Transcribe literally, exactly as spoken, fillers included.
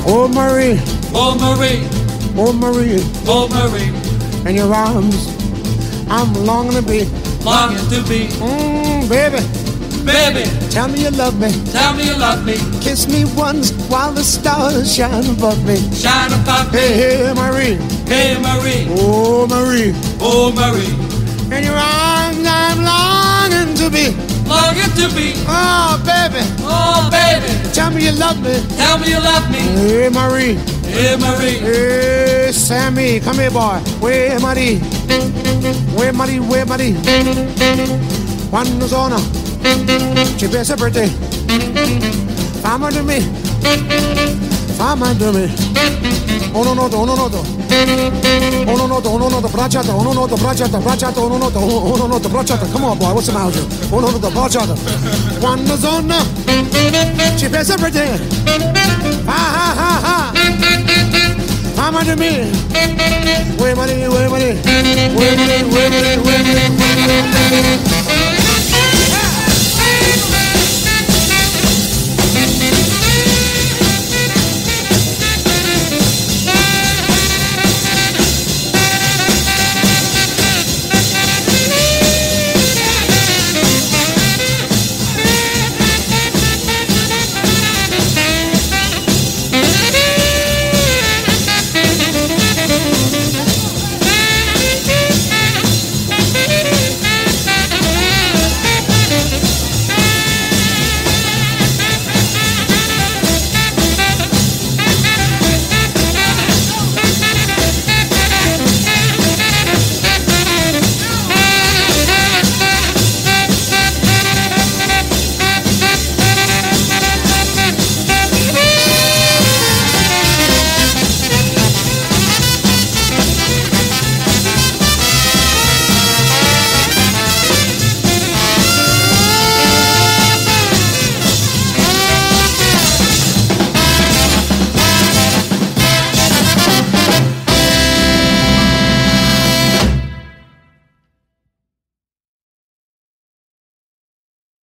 Oh Marie, Oh Marie, oh Marie, oh Marie, in your arms I'm longing to be. longing to be. Mmm, baby, Baby, tell me you love me. tell me you love me. Kiss me once while the stars shine above me. Shine above me. Hey, hey, Marie, Hey Marie, oh Marie, oh Marie, in your arms I'm longing to be. longing to be. Oh, baby, Oh baby, tell me you love me. tell me you love me. Hey, Marie, Hey Marie, hey, Sammy, come here, boy. Where Marie? Where Marie? Where Marie? Quando sono? Ci pensa per te. Fammi di me. Fammi di me. Uno noto, uno noto. Uno noto, uno noto, bracciata, uno noto, bracciata, bracciata, uno noto, uno noto, bracciata. Come on, boy, what's the matter? Uno noto, bracciata. Quando sono? Ci pensa per te. Ha ha ha ha. Fammi di me. Where Marie? Where Marie? Where Marie? Where Marie? Where Marie?